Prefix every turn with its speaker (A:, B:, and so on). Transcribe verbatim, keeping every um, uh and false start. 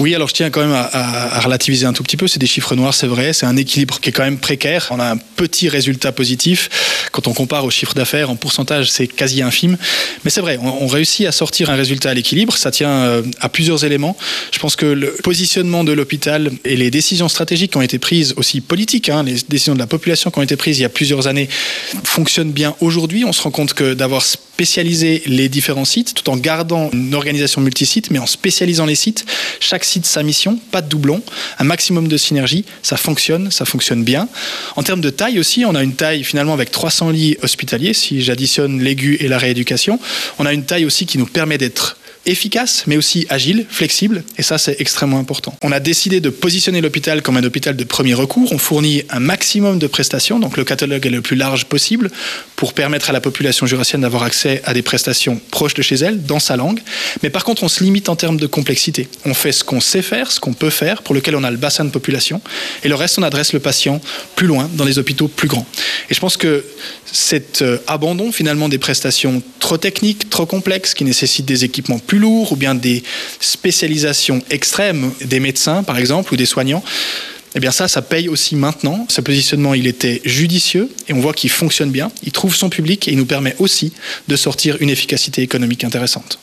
A: Oui, alors je tiens quand même à, à, à relativiser un tout petit peu. C'est des chiffres noirs, c'est vrai. C'est un équilibre qui est quand même précaire. On a un petit résultat positif. Quand on compare au chiffre d'affaires, en pourcentage, c'est quasi infime. Mais c'est vrai, on, on réussit à sortir un résultat à l'équilibre. Ça tient euh, à plusieurs éléments. Je pense que le positionnement de l'hôpital et les décisions stratégiques qui ont été prises, aussi politiques, hein, les décisions de la population qui ont été prises il y a plusieurs années, fonctionnent bien aujourd'hui. On se rend compte que d'avoir spécialisé les différents sites, tout en gardant une organisation multisite, mais en spécialisant les sites, chaque site sa mission, pas de doublons, un maximum de synergie, ça fonctionne, ça fonctionne bien. En termes de taille aussi, on a une taille finalement avec trois cents lits hospitaliers, si j'additionne l'aigu et la rééducation. On a une taille aussi qui nous permet d'être efficace, mais aussi agile, flexible, et ça c'est extrêmement important. On a décidé de positionner l'hôpital comme un hôpital de premier recours. On fournit un maximum de prestations, donc le catalogue est le plus large possible pour permettre à la population jurassienne d'avoir accès à des prestations proches de chez elle, dans sa langue. Mais par contre, on se limite en termes de complexité. On fait ce qu'on sait faire, ce qu'on peut faire, pour lequel on a le bassin de population, et le reste, on adresse le patient plus loin, dans les hôpitaux plus grands. Et je pense que cet euh, abandon finalement des prestations trop techniques, trop complexes, qui nécessitent des équipements plus lourds ou bien des spécialisations extrêmes des médecins, par exemple, ou des soignants, eh bien ça, ça paye aussi maintenant. Ce positionnement, il était judicieux et on voit qu'il fonctionne bien. Il trouve son public et il nous permet aussi de sortir une efficacité économique intéressante.